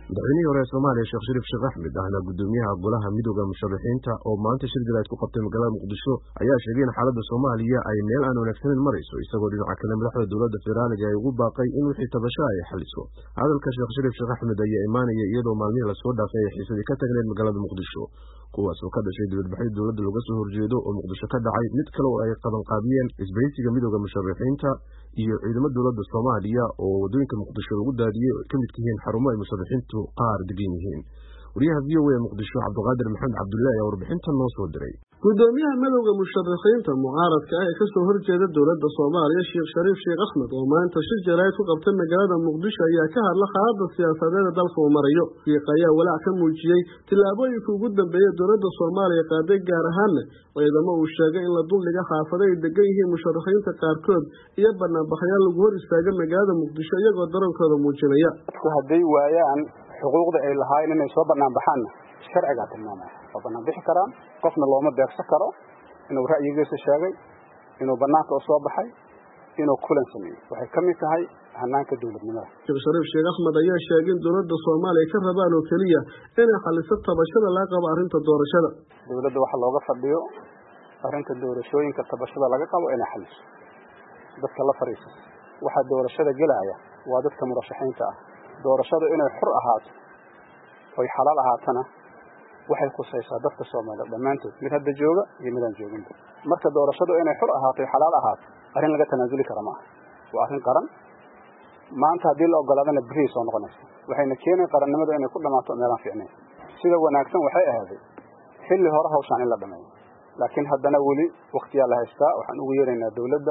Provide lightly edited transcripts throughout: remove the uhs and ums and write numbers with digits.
madaxweynihii hore ee Soomaaliya Sheekh Shariif Sheekh Axmed ahna gudoomiyaha golaha midowga musharaxiinta oo maanta shir jiraad ku qabtay magaalada Muqdisho ayaa sheegay in xaaladda Soomaaliya ay meel aan wanaagsaneyn marayso isagoo dhinaca kale madaxda dowladda federaalka ay ugu baaqay in wixii tabasho ay xaliso. Hadalka Sheekh Shariif Sheekh Axmed ayaa imaanaya iyadoo maalmihii la soo dhaafay ay xiisadii ka tagneed magaalada Muqdisho kuwaas oo ka dhashay dibadbaxyo dowladda looga soo horjeedo oo Muqdisho ka dhacay mid kale oo ay qaban qaabiyeen isbahaysiga midowga musharaxiinta iyo ciidamada dowladda Soomaaliya oo wadooyinka Muqdisho lagu daadiyay oo kamid yihiin xarumo ay musharaxiintu qaar degan yihiin. wariyaha VOA Muqdisho Cabdiqaadir Maxamed Cabdullaahi ayaa warbixintan noo soo diray. gudoomiyaha midowga musharaxiinta mucaaradka ah ee ka soo horjeeda dowladda Soomaaliya Sheekh Shariif Sheekh Axmed oo maanta shir jiraad ku qabtay magaalada Muqdisho ayaa ka hadlay xaaladda siyaasadeed dalka uu marayo. Fiiqaya walaac ka muujiyay tillaabooyinka ugu dambeeyay dowladda Soomaaliya qaaday gaar ahaan ciidamo uu sheegay in la duldhiga xaafaday degan yihiin musharaxiinta qaarkood iyo banaanbaxayaal lagu hor istaagay magaalada Muqdisho iyagoo darankooda muujinaya haday waayaan xuquuqda ay lahaayeen inay soo banaan baxaan sharciga tilmaamaya oo banaan bixi karaan qofna looma beegsan karo inuu ra'yigiisa sheegay inuu banaanka soo baxay inuu kulan sameeyay waxay kamid tahay hanaanka dowladnimada. Sheekh Shariif Sheekh Axmed ayaa sheegay in dowladda Soomaaliya ka rabaan oo kaliya inay xaliso tabashada laga qabo arrinta doorashada. Dowladda waxa looga fadhiyo arrinta doorashooyinka tabashada laga qabo inay xaliso dadka la fariisto waxa doorashada galaya waa dadka murashaxiinta ah doorashada inay xor ahaato oo xalaal ahaatana waxay khusaysaa dadka Soomaaliyeed dhamaantood mid hadda jooga iyo mid aan joogin. Marka doorashadu inay xor ahaato oo xalaal ahaato arrin laga tanaasuli karo ma aha waa arrin qaran maanta hadii la ogolaadana bari soo noqonaysa waxayna keenay qarannimada inay ku dhamaato meelaan fiicneen sida wanaagsan waxay ahayd xilli hore hawshan in la dhameeyo laakiin haddana wali waqtiga la haystaa waxaan ugu yeeraynaa dowladda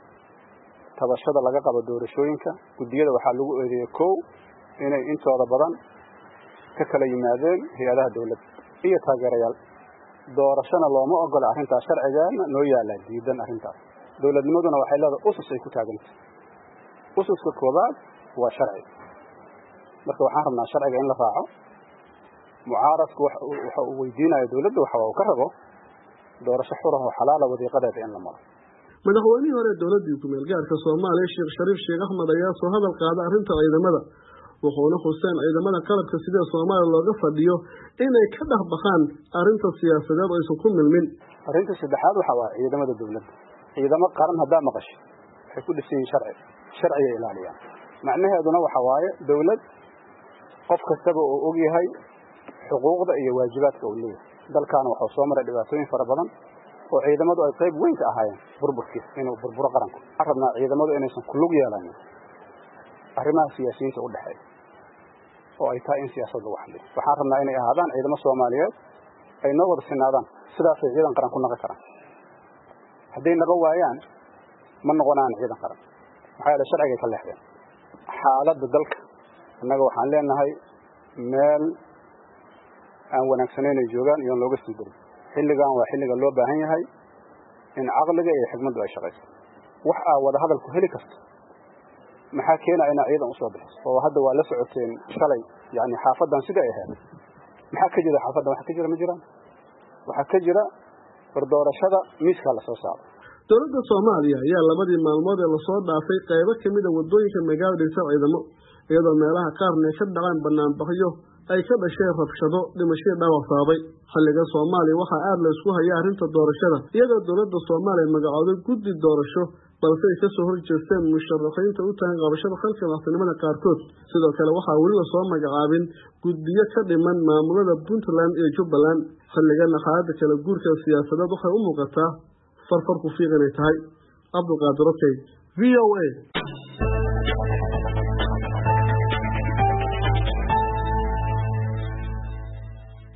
tabashada laga qabo doorashooyinka gudiyada waxa lagu eedeeyay koow inay intooda badan ka kala yimaadeen hay'adaha dowladda iyo taageerayaal doorashana looma ogola arrinta sharciyeena noo yaala diidan arrintaas dowladnimaduna waxay leedahay usus ay ku taagantahay ususka koobaad waa sharci marka waxaan rabnaa sharciga in la raaco mucaaradku waxa uu weydiinayo dowladda waxa uu ka rabo doorasho xor ah oo xalaal ah wadiiqadeeda in la maro. madaxweynihii hore dowladda ku meel gaarka Soomaaliya Sheekh Shariif Sheekh Axmed ayaa soo hadal qaaday arrinta ciidamada wuxuuna xuseen ciidamada qalabka sida Soomaaliya looga fadhiyo inay ka dhaxbaxaan arrinta siyaasadeed oo aysan ku milmin. arrinta saddexaad waxa waa ciidamada dowladda ciidamo qaran hadaa maqashay waxay ku dhisan yihiin sharciga ilaaliyaan macnaheeduna waxa waaye dowlad qof kastaba oo og yahay xuquuqda iyo waajibaadka uu leeyahay dalkan waxa soo maray dhibaatooyin fara badan oo ciidamadu ay qayb weyn ka ahaayeen burburkiisa inuu burburo qaranku arabna ciidamadu inaysan ku lug yeelan arrimaha siyaasiyiinta u dhaxeeya oo ay tahay in siyaasad lagu xalliyo waxaan rabnaa inay ahaadaan ciidamo Soomaaliyeed ay noo wada sinaadaan sidaas ay ciidan qaran ku noqon karaan haddii naga waayaan ma noqonaan ciidan qaran maxaa yeelay sharciga ka leexdeen xaaladda dalka annaga waxaan leenahay meel aan wanaagsaneyn ay joogaan iyo looga sii darin xilligan waa xilliga loo baahan yahay in aqliga iyo xigmaddu ay shaqeyso wax wada hadal ku heli karto maxaa keenay in ciidan u soo bixiso oo hadda waa la socoteen shalay yani xaafadan sida ay ahayd maxaa ka jira xaafadan waxa ka jira ma jiraan waxa ka jira doorashada miiska la soo saaro. dowladda Soomaaliya ayaa labadii maalmood ee la soo dhaafay qaybo kamid ah wadooyinka magaalada ciidamo iyadoo meelaha qaarna ka dhacaan banaanbaxyo ay ka dhashay rabshado dhimasho dhaawac sababay xilliga Soomaaliya waxa aad la isku hayaa arrinta doorashada iyadoo dowladda Soomaaliya magacooday guddi doorasho balse ay ka soo horjeesteen musharaxiinta u tahay qabashada xilka madaxtinimada qaarkood sidoo kale waxa wali la soo magacaabin guddiyo ka dhiman maamulada Puntland iyo Jubbaland xilligan xaaladda kala guurka siyaasadeed waxay u muuqataa farfar ku fiiqanay tahay. Cabdiqaadir VOA